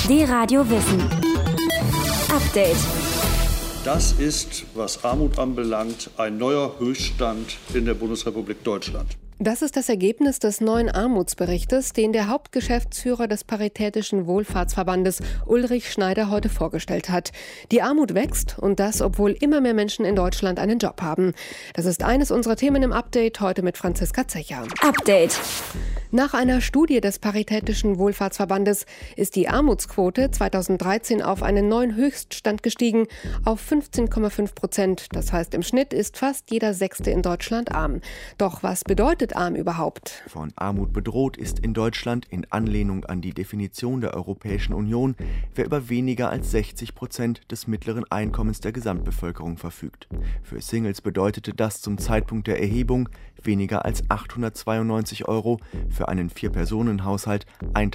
D-Radio Wissen. Update. Das ist, was Armut anbelangt, ein neuer Höchststand in der Bundesrepublik Deutschland. Das ist das Ergebnis des neuen Armutsberichtes, den der Hauptgeschäftsführer des Paritätischen Wohlfahrtsverbandes Ulrich Schneider heute vorgestellt hat. Die Armut wächst und das, obwohl immer mehr Menschen in Deutschland einen Job haben. Das ist eines unserer Themen im Update, heute mit Franziska Zecher. Update. Nach einer Studie des Paritätischen Wohlfahrtsverbandes ist die Armutsquote 2013 auf einen neuen Höchststand gestiegen, auf 15,5%. Das heißt, im Schnitt ist fast jeder Sechste in Deutschland arm. Doch was bedeutet arm überhaupt? Von Armut bedroht ist in Deutschland in Anlehnung an die Definition der Europäischen Union, wer über weniger als 60% des mittleren Einkommens der Gesamtbevölkerung verfügt. Für Singles bedeutete das zum Zeitpunkt der Erhebung weniger als 892 €, für einen 4-Personen-Haushalt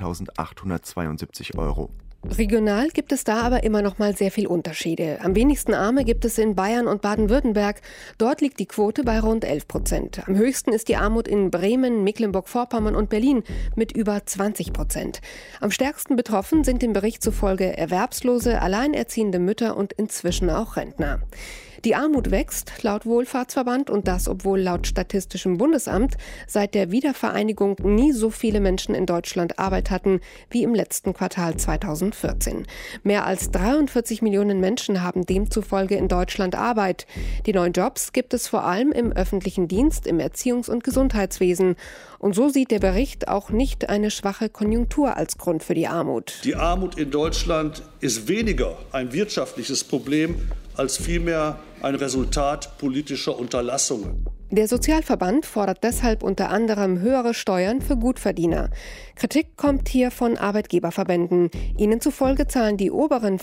1.872 €. Regional gibt es da aber immer noch mal sehr viel Unterschiede. Am wenigsten Arme gibt es in Bayern und Baden-Württemberg. Dort liegt die Quote bei rund 11%. Am höchsten ist die Armut in Bremen, Mecklenburg-Vorpommern und Berlin mit über 20%. Am stärksten betroffen sind dem Bericht zufolge Erwerbslose, alleinerziehende Mütter und inzwischen auch Rentner. Die Armut wächst, laut Wohlfahrtsverband, und das, obwohl laut Statistischem Bundesamt seit der Wiedervereinigung nie so viele Menschen in Deutschland Arbeit hatten wie im letzten Quartal 2014. Mehr als 43 Millionen Menschen haben demzufolge in Deutschland Arbeit. Die neuen Jobs gibt es vor allem im öffentlichen Dienst, im Erziehungs- und Gesundheitswesen. Und so sieht der Bericht auch nicht eine schwache Konjunktur als Grund für die Armut. Die Armut in Deutschland ist weniger ein wirtschaftliches Problem als vielmehr ein Resultat politischer Unterlassungen. Der Sozialverband fordert deshalb unter anderem höhere Steuern für Gutverdiener. Kritik kommt hier von Arbeitgeberverbänden. Ihnen zufolge zahlen die oberen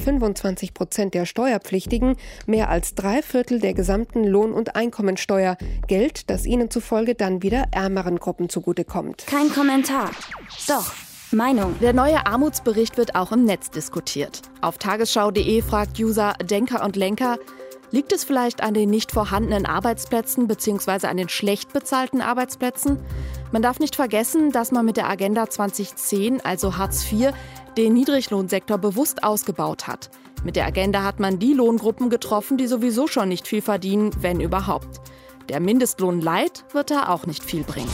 25% der Steuerpflichtigen mehr als 3/4 der gesamten Lohn- und Einkommensteuer. Geld, das ihnen zufolge dann wieder ärmeren Gruppen zugutekommt. Kein Kommentar. Doch. Meinung. Der neue Armutsbericht wird auch im Netz diskutiert. Auf tagesschau.de fragt User Denker und Lenker, liegt es vielleicht an den nicht vorhandenen Arbeitsplätzen bzw. an den schlecht bezahlten Arbeitsplätzen? Man darf nicht vergessen, dass man mit der Agenda 2010, also Hartz IV, den Niedriglohnsektor bewusst ausgebaut hat. Mit der Agenda hat man die Lohngruppen getroffen, die sowieso schon nicht viel verdienen, wenn überhaupt. Der Mindestlohn Light wird da auch nicht viel bringen.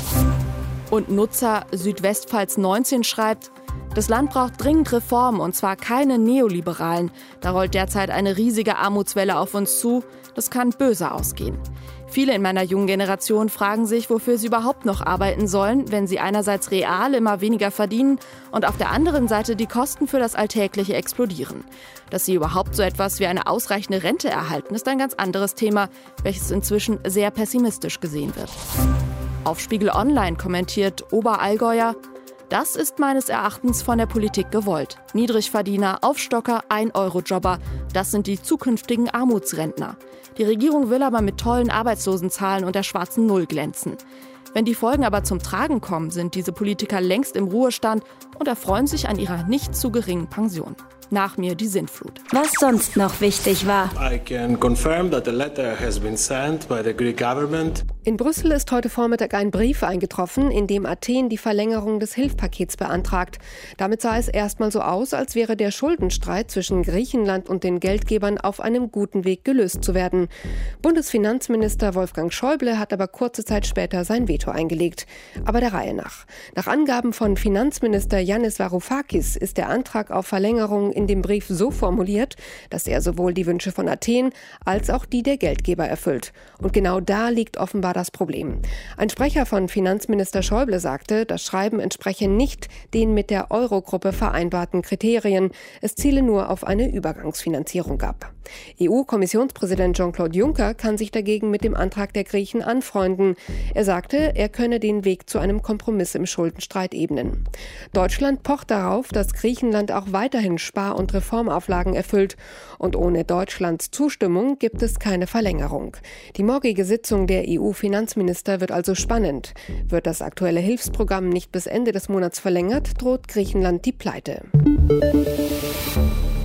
Und Nutzer Südwestpfalz 19 schreibt, das Land braucht dringend Reformen, und zwar keine neoliberalen. Da rollt derzeit eine riesige Armutswelle auf uns zu. Das kann böse ausgehen. Viele in meiner jungen Generation fragen sich, wofür sie überhaupt noch arbeiten sollen, wenn sie einerseits real immer weniger verdienen und auf der anderen Seite die Kosten für das Alltägliche explodieren. Dass sie überhaupt so etwas wie eine ausreichende Rente erhalten, ist ein ganz anderes Thema, welches inzwischen sehr pessimistisch gesehen wird. Auf Spiegel Online kommentiert Oberallgäuer, das ist meines Erachtens von der Politik gewollt. Niedrigverdiener, Aufstocker, 1-Euro-Jobber, das sind die zukünftigen Armutsrentner. Die Regierung will aber mit tollen Arbeitslosenzahlen und der schwarzen Null glänzen. Wenn die Folgen aber zum Tragen kommen, sind diese Politiker längst im Ruhestand und erfreuen sich an ihrer nicht zu geringen Pension. Nach mir die Sintflut. Was sonst noch wichtig war. I can confirm that the letter has been sent by the Greek government. In Brüssel ist heute Vormittag ein Brief eingetroffen, in dem Athen die Verlängerung des Hilfspakets beantragt. Damit sah es erstmal so aus, als wäre der Schuldenstreit zwischen Griechenland und den Geldgebern auf einem guten Weg gelöst zu werden. Bundesfinanzminister Wolfgang Schäuble hat aber kurze Zeit später sein Veto eingelegt. Aber der Reihe nach. Nach Angaben von Finanzminister Yannis Varoufakis ist der Antrag auf Verlängerung in dem Brief so formuliert, dass er sowohl die Wünsche von Athen als auch die der Geldgeber erfüllt. Und genau da liegt offenbar das Problem. Ein Sprecher von Finanzminister Schäuble sagte, das Schreiben entspreche nicht den mit der Eurogruppe vereinbarten Kriterien. Es ziele nur auf eine Übergangsfinanzierung ab. EU-Kommissionspräsident Jean-Claude Juncker kann sich dagegen mit dem Antrag der Griechen anfreunden. Er sagte, er könne den Weg zu einem Kompromiss im Schuldenstreit ebnen. Deutschland pocht darauf, dass Griechenland auch weiterhin Spar- und Reformauflagen erfüllt. Und ohne Deutschlands Zustimmung gibt es keine Verlängerung. Die morgige Sitzung der EU-Finanzminister wird also spannend. Wird das aktuelle Hilfsprogramm nicht bis Ende des Monats verlängert, droht Griechenland die Pleite.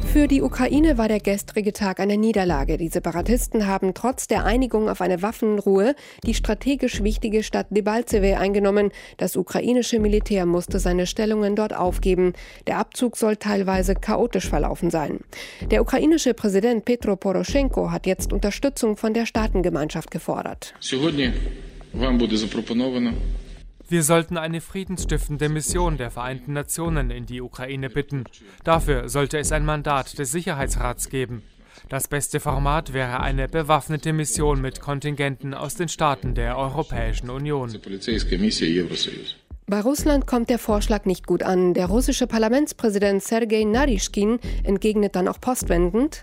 Für die Ukraine war der gestrige Tag eine Niederlage. Die Separatisten haben trotz der Einigung auf eine Waffenruhe die strategisch wichtige Stadt Debaltseve eingenommen. Das ukrainische Militär musste seine Stellungen dort aufgeben. Der Abzug soll teilweise chaotisch verlaufen sein. Der ukrainische Präsident Petro Poroschenko hat jetzt Unterstützung von der Staatengemeinschaft gefordert. Wir sollten eine friedensstiftende Mission der Vereinten Nationen in die Ukraine bitten. Dafür sollte es ein Mandat des Sicherheitsrats geben. Das beste Format wäre eine bewaffnete Mission mit Kontingenten aus den Staaten der Europäischen Union. Bei Russland kommt der Vorschlag nicht gut an. Der russische Parlamentspräsident Sergei Naryshkin entgegnet dann auch postwendend: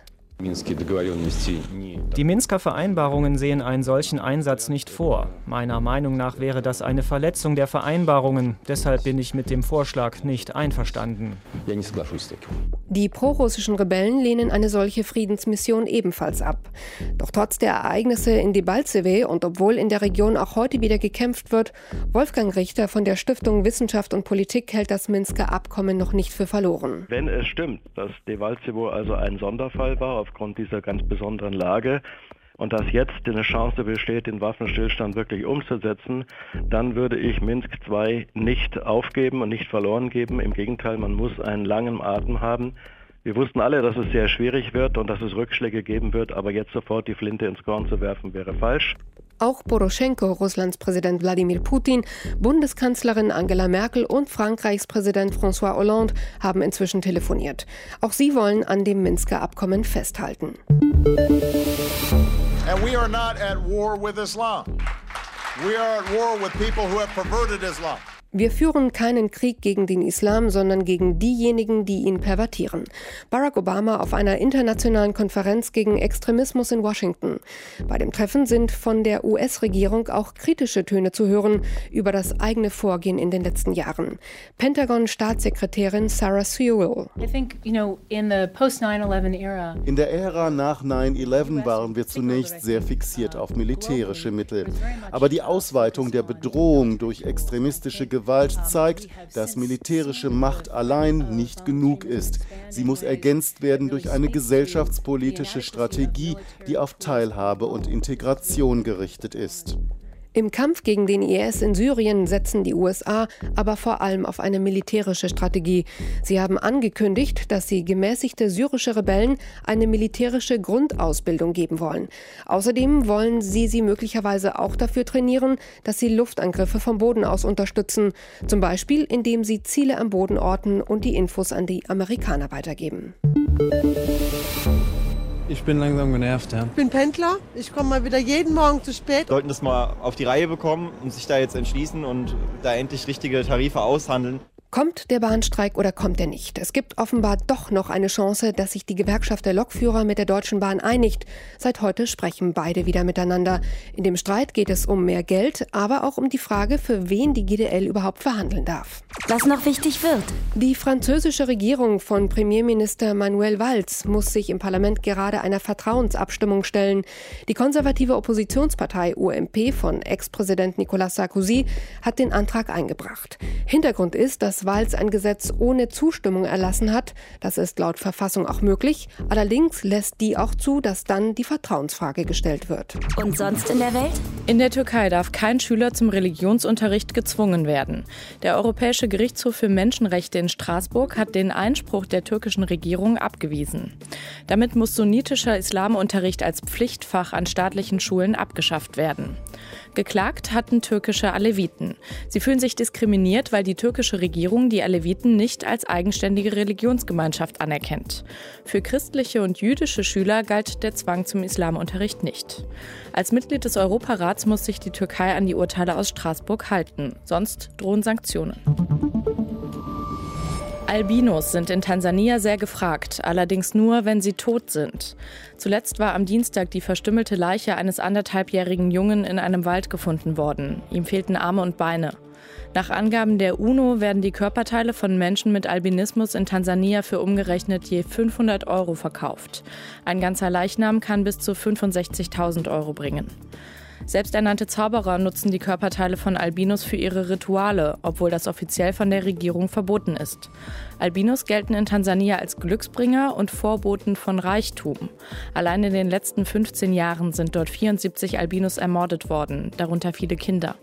Die Minsker Vereinbarungen sehen einen solchen Einsatz nicht vor. Meiner Meinung nach wäre das eine Verletzung der Vereinbarungen. Deshalb bin ich mit dem Vorschlag nicht einverstanden. Die prorussischen Rebellen lehnen eine solche Friedensmission ebenfalls ab. Doch trotz der Ereignisse in Debaltseve und obwohl in der Region auch heute wieder gekämpft wird, Wolfgang Richter von der Stiftung Wissenschaft und Politik hält das Minsker Abkommen noch nicht für verloren. Wenn es stimmt, dass Debaltseve also ein Sonderfall war, aufgrund dieser ganz besonderen Lage und dass jetzt eine Chance besteht, den Waffenstillstand wirklich umzusetzen, dann würde ich Minsk II nicht aufgeben und nicht verloren geben. Im Gegenteil, man muss einen langen Atem haben. Wir wussten alle, dass es sehr schwierig wird und dass es Rückschläge geben wird, aber jetzt sofort die Flinte ins Korn zu werfen, wäre falsch. Auch Poroschenko, Russlands Präsident Wladimir Putin, Bundeskanzlerin Angela Merkel und Frankreichs Präsident François Hollande haben inzwischen telefoniert. Auch sie wollen an dem Minsker Abkommen festhalten. And we are not at war with Islam. We are at war with people who have perverted Islam. Wir führen keinen Krieg gegen den Islam, sondern gegen diejenigen, die ihn pervertieren. Barack Obama auf einer internationalen Konferenz gegen Extremismus in Washington. Bei dem Treffen sind von der US-Regierung auch kritische Töne zu hören über das eigene Vorgehen in den letzten Jahren. Pentagon-Staatssekretärin Sarah Sewell. In der Ära nach 9/11 waren wir zunächst sehr fixiert auf militärische Mittel. Aber die Ausweitung der Bedrohung durch extremistische Gewalt zeigt, dass militärische Macht allein nicht genug ist. Sie muss ergänzt werden durch eine gesellschaftspolitische Strategie, die auf Teilhabe und Integration gerichtet ist. Im Kampf gegen den IS in Syrien setzen die USA aber vor allem auf eine militärische Strategie. Sie haben angekündigt, dass sie gemäßigte syrische Rebellen eine militärische Grundausbildung geben wollen. Außerdem wollen sie möglicherweise auch dafür trainieren, dass sie Luftangriffe vom Boden aus unterstützen. Zum Beispiel, indem sie Ziele am Boden orten und die Infos an die Amerikaner weitergeben. Ich bin langsam genervt, ja. Ich bin Pendler, ich komme mal wieder jeden Morgen zu spät. Sollten das mal auf die Reihe bekommen und sich da jetzt entschließen und da endlich richtige Tarife aushandeln. Kommt der Bahnstreik oder kommt er nicht? Es gibt offenbar doch noch eine Chance, dass sich die Gewerkschaft der Lokführer mit der Deutschen Bahn einigt. Seit heute sprechen beide wieder miteinander. In dem Streit geht es um mehr Geld, aber auch um die Frage, für wen die GDL überhaupt verhandeln darf. Was noch wichtig wird. Die französische Regierung von Premierminister Manuel Valls muss sich im Parlament gerade einer Vertrauensabstimmung stellen. Die konservative Oppositionspartei UMP von Ex-Präsident Nicolas Sarkozy hat den Antrag eingebracht. Hintergrund ist, dass Valls ein Gesetz ohne Zustimmung erlassen hat. Das ist laut Verfassung auch möglich. Allerdings lässt die auch zu, dass dann die Vertrauensfrage gestellt wird. Und sonst in der Welt? In der Türkei darf kein Schüler zum Religionsunterricht gezwungen werden. Der Europäische Gerichtshof für Menschenrechte in Straßburg hat den Einspruch der türkischen Regierung abgewiesen. Damit muss sunnitischer Islamunterricht als Pflichtfach an staatlichen Schulen abgeschafft werden. Geklagt hatten türkische Aleviten. Sie fühlen sich diskriminiert, weil die türkische Regierung die Aleviten nicht als eigenständige Religionsgemeinschaft anerkennt. Für christliche und jüdische Schüler galt der Zwang zum Islamunterricht nicht. Als Mitglied des Europarats muss sich die Türkei an die Urteile aus Straßburg halten. Sonst drohen Sanktionen. Albinos sind in Tansania sehr gefragt, allerdings nur, wenn sie tot sind. Zuletzt war am Dienstag die verstümmelte Leiche eines 1,5-jährigen Jungen in einem Wald gefunden worden. Ihm fehlten Arme und Beine. Nach Angaben der UNO werden die Körperteile von Menschen mit Albinismus in Tansania für umgerechnet je 500 € verkauft. Ein ganzer Leichnam kann bis zu 65.000 € bringen. Selbsternannte Zauberer nutzen die Körperteile von Albinos für ihre Rituale, obwohl das offiziell von der Regierung verboten ist. Albinos gelten in Tansania als Glücksbringer und Vorboten von Reichtum. Allein in den letzten 15 Jahren sind dort 74 Albinos ermordet worden, darunter viele Kinder.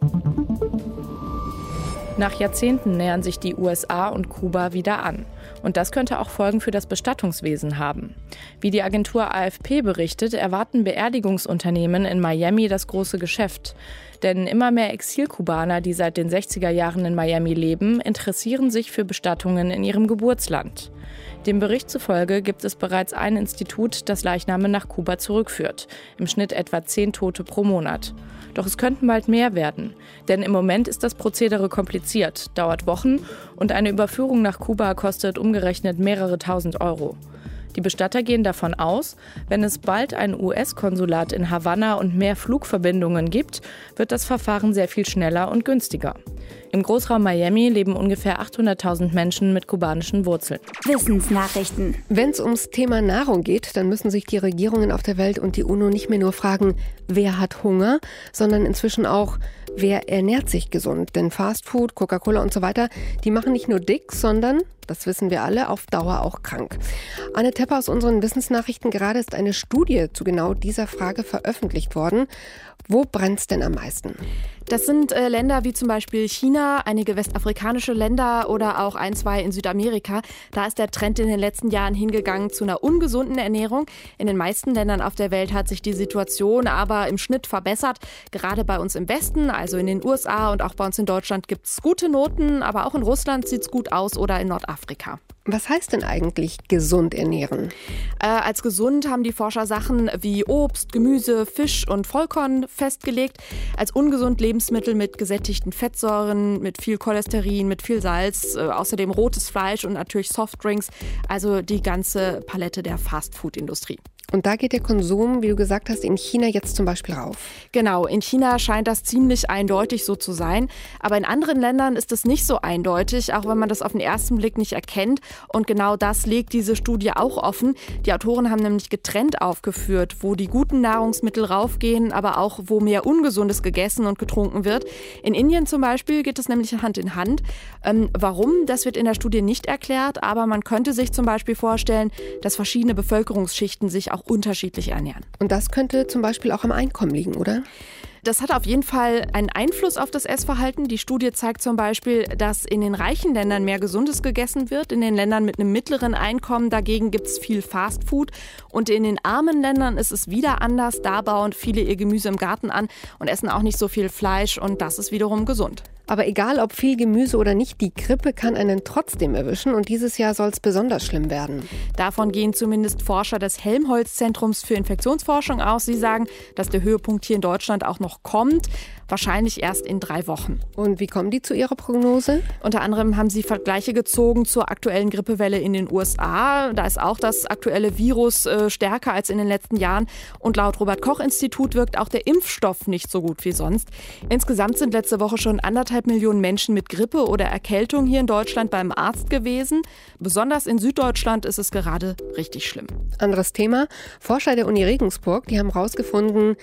Nach Jahrzehnten nähern sich die USA und Kuba wieder an. Und das könnte auch Folgen für das Bestattungswesen haben. Wie die Agentur AFP berichtet, erwarten Beerdigungsunternehmen in Miami das große Geschäft. Denn immer mehr Exilkubaner, die seit den 60er Jahren in Miami leben, interessieren sich für Bestattungen in ihrem Geburtsland. Dem Bericht zufolge gibt es bereits ein Institut, das Leichname nach Kuba zurückführt. Im Schnitt etwa 10 Tote pro Monat. Doch es könnten bald mehr werden. Denn im Moment ist das Prozedere kompliziert, dauert Wochen und eine Überführung nach Kuba kostet umgerechnet mehrere tausend Euro. Die Bestatter gehen davon aus, wenn es bald ein US-Konsulat in Havanna und mehr Flugverbindungen gibt, wird das Verfahren sehr viel schneller und günstiger. Im Großraum Miami leben ungefähr 800.000 Menschen mit kubanischen Wurzeln. Wissensnachrichten. Wenn es ums Thema Nahrung geht, dann müssen sich die Regierungen auf der Welt und die UNO nicht mehr nur fragen, wer hat Hunger, sondern inzwischen auch, wer ernährt sich gesund. Denn Fastfood, Coca-Cola und so weiter, die machen nicht nur dick, sondern, das wissen wir alle, auf Dauer auch krank. Anne Tepper aus unseren Wissensnachrichten, gerade ist eine Studie zu genau dieser Frage veröffentlicht worden. Wo brennt's denn am meisten? Das sind Länder wie zum Beispiel China, einige westafrikanische Länder oder auch 1, 2 in Südamerika. Da ist der Trend in den letzten Jahren hingegangen zu einer ungesunden Ernährung. In den meisten Ländern auf der Welt hat sich die Situation aber im Schnitt verbessert. Gerade bei uns im Westen, also in den USA und auch bei uns in Deutschland gibt es gute Noten, aber auch in Russland sieht es gut aus oder in Nordafrika. Was heißt denn eigentlich gesund ernähren? Als gesund haben die Forscher Sachen wie Obst, Gemüse, Fisch und Vollkorn festgelegt. Als ungesund Lebensmittel mit gesättigten Fettsäuren, mit viel Cholesterin, mit viel Salz, außerdem rotes Fleisch und natürlich Softdrinks, also die ganze Palette der Fastfood-Industrie. Und da geht der Konsum, wie du gesagt hast, in China jetzt zum Beispiel rauf. Genau, in China scheint das ziemlich eindeutig so zu sein. Aber in anderen Ländern ist es nicht so eindeutig, auch wenn man das auf den ersten Blick nicht erkennt. Und genau das legt diese Studie auch offen. Die Autoren haben nämlich getrennt aufgeführt, wo die guten Nahrungsmittel raufgehen, aber auch wo mehr Ungesundes gegessen und getrunken wird. In Indien zum Beispiel geht es nämlich Hand in Hand. Warum, das wird in der Studie nicht erklärt, aber man könnte sich zum Beispiel vorstellen, dass verschiedene Bevölkerungsschichten sich auch unterschiedlich ernähren. Und das könnte zum Beispiel auch am Einkommen liegen, oder? Das hat auf jeden Fall einen Einfluss auf das Essverhalten. Die Studie zeigt zum Beispiel, dass in den reichen Ländern mehr Gesundes gegessen wird. In den Ländern mit einem mittleren Einkommen dagegen gibt es viel Fastfood. Und in den armen Ländern ist es wieder anders. Da bauen viele ihr Gemüse im Garten an und essen auch nicht so viel Fleisch. Und das ist wiederum gesund. Aber egal, ob viel Gemüse oder nicht, die Grippe kann einen trotzdem erwischen und dieses Jahr soll es besonders schlimm werden. Davon gehen zumindest Forscher des Helmholtz-Zentrums für Infektionsforschung aus. Sie sagen, dass der Höhepunkt hier in Deutschland auch noch kommt, wahrscheinlich erst in 3 Wochen. Und wie kommen die zu ihrer Prognose? Unter anderem haben sie Vergleiche gezogen zur aktuellen Grippewelle in den USA. Da ist auch das aktuelle Virus stärker als in den letzten Jahren. Und laut Robert-Koch-Institut wirkt auch der Impfstoff nicht so gut wie sonst. Insgesamt sind letzte Woche schon 1,5 Millionen Menschen mit Grippe oder Erkältung hier in Deutschland beim Arzt gewesen. Besonders in Süddeutschland ist es gerade richtig schlimm. Anderes Thema. Forscher der Uni Regensburg, die haben herausgefunden,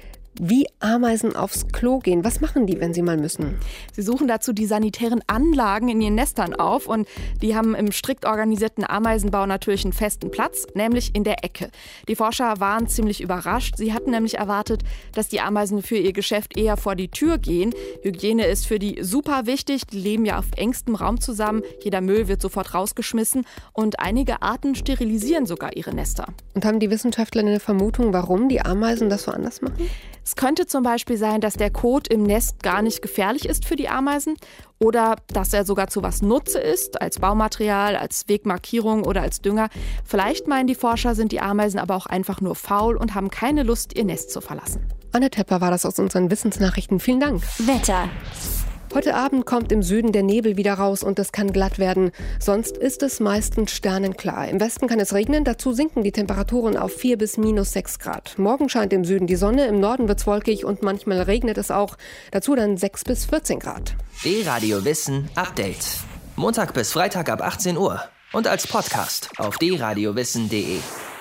wie Ameisen aufs Klo gehen. Was machen die, wenn sie mal müssen? Sie suchen dazu die sanitären Anlagen in ihren Nestern auf und die haben im strikt organisierten Ameisenbau natürlich einen festen Platz, nämlich in der Ecke. Die Forscher waren ziemlich überrascht. Sie hatten nämlich erwartet, dass die Ameisen für ihr Geschäft eher vor die Tür gehen. Hygiene ist für die super wichtig. Die leben ja auf engstem Raum zusammen. Jeder Müll wird sofort rausgeschmissen und einige Arten sterilisieren sogar ihre Nester. Und haben die Wissenschaftler eine Vermutung, warum die Ameisen das so anders machen? Es könnte zum Beispiel sein, dass der Kot im Nest gar nicht gefährlich ist für die Ameisen oder dass er sogar zu was Nutze ist, als Baumaterial, als Wegmarkierung oder als Dünger. Vielleicht meinen die Forscher, sind die Ameisen aber auch einfach nur faul und haben keine Lust, ihr Nest zu verlassen. Anne Tepper war das aus unseren Wissensnachrichten. Vielen Dank. Wetter. Heute Abend kommt im Süden der Nebel wieder raus und es kann glatt werden. Sonst ist es meistens sternenklar. Im Westen kann es regnen, dazu sinken die Temperaturen auf 4 bis -6 Grad. Morgen scheint im Süden die Sonne, im Norden wird es wolkig und manchmal regnet es auch. Dazu dann 6 bis 14 Grad. D-Radio Wissen Update. Montag bis Freitag ab 18 Uhr und als Podcast auf drradiowissen.de.